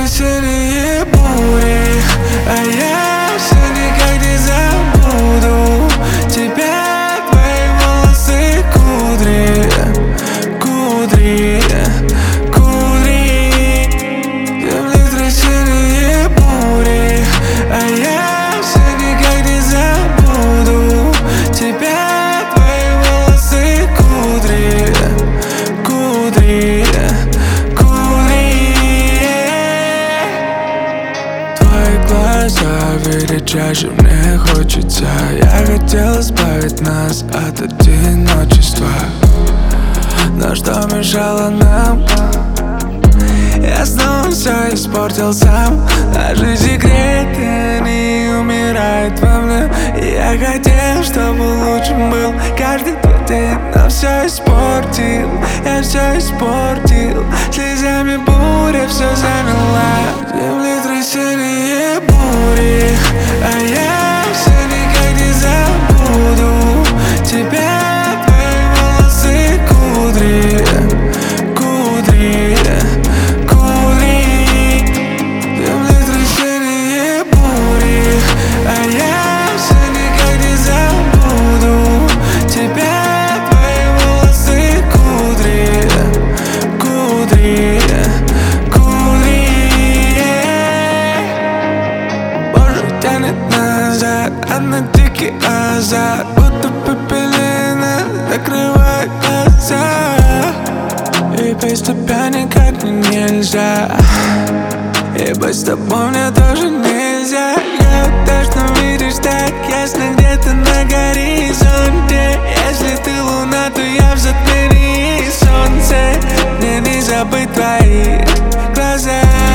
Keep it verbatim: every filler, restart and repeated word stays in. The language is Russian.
весенние бури, а я все никак не забуду тебя, твои волосы, кудри, кудри, кудри. Темнеют весенние бури, а я все никак не забуду тебя, твои волосы, кудри, кудри, кудри. Твои глаза видят чаще, мне хочется. Я хотел избавить нас от одиночества, но что мешало нам? Я снова все испортил сам. Наши секреты, они умирают во мне. И я хотел, чтобы лучшим был каждый твой день, но все испортил, я все испортил. Слезами буря все замела. Земли трясения бури, а я все никак не забуду тебя, твои волосы, кудри, кудри, кудри. Земли трясения бури, а я все никак не забуду тебя, твои волосы, кудри, кудри, кудри. Боже, тянет назад, а на дикий азарт, будто пепелина закрывает глаза. И без тебя никак мне нельзя, и без тобой мне тоже нельзя. Я то, что видишь так ясно где-то на горизонте. Если ты луна, то я в затмении солнце. Мне не забыть твои глаза.